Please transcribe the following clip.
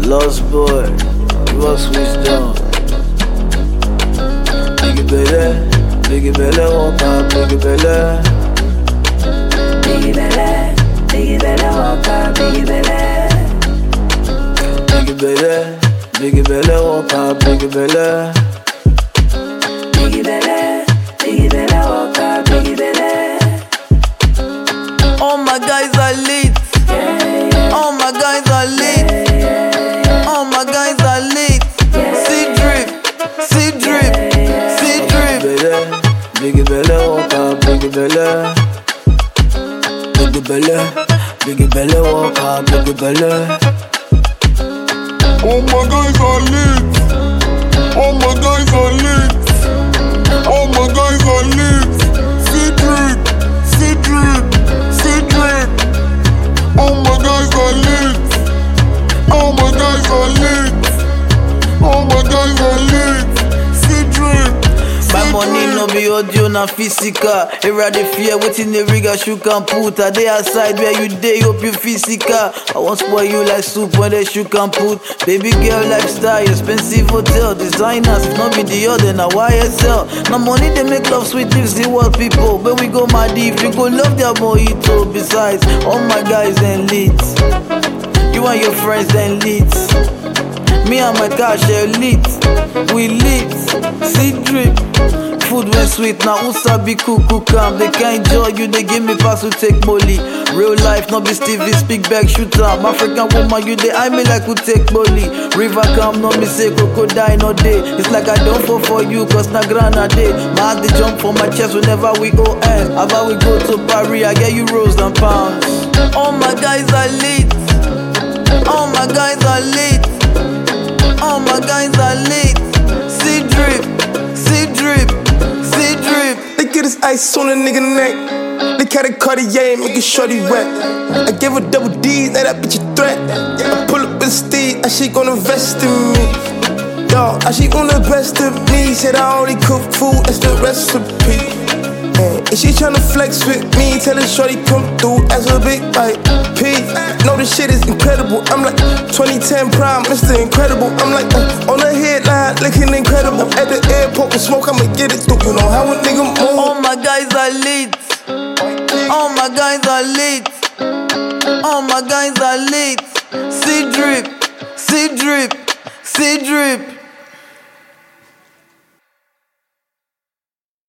Lost boy, you are switched down. Biggie Belle, walk out, Biggie Belle. Biggie Belle, walk out, Biggie Belle. Biggie Belle, walk out, Biggie Belle. Biggie Belle, walk out, Biggie Belle. All my guys are lit. All my guys are lit. All my guys are lit. See drip, see drip, see drip. Biggie Belle, walk out, Biggie Belle. Biggie Belle, walk out, Biggie Belle. All my guys are lit. All my guys are lit. All my guys are lit. See drip, see drip, see drip. All my guys are lit. All my guys are lit. All my guys are lit. See drip. My money no be audio na physical. Era the fear waiting the rigger shook and put. A day outside where you day hope you physical. I won't spoil you like soup when they shook and put. Baby girl lifestyle, expensive hotel, designers. If not be the other, now YSL. Now money they make love sweet lives the world people. When we go Maldives, you go love their mojito. Besides, all my guys ain't lit. You and your friends ain't lit. Me and my car share lit. We lit. See drip. Food when sweet, now who sabi cook am. They can't enjoy you, they give me pass to take molly. Real life, not be Stevie, speak back, shoot am. African woman, you they eye me like who take molly. River come, no me say crocodile no day. It's like I don't fall for you, cause na grana day. My heart they jump for my chest whenever we go end. About we go to Paris, I get you rolls and pounds. All my guys are lit. All my guys are lit. All my guys are lit. See drip, see drip, see drip. They get this ice on a nigga neck. They carry Cartier, make it shorty wet. I gave her double D's, now that bitch a threat. I pull up with Steve, and she gon' invest in me. Yo, and she gon' invest in me. Said I only cook food, that's the recipe. And she tryna flex with me, tell her shorty come through as a big white P. Know this shit is incredible. I'm like 2010 prime, Mr. Incredible. I'm like on the headline, looking incredible. At the airport with smoke, I'ma get it through. You know how a nigga move. All my guys are lit. All my guys are lit. All my guys are lit. See drip, see drip, see drip.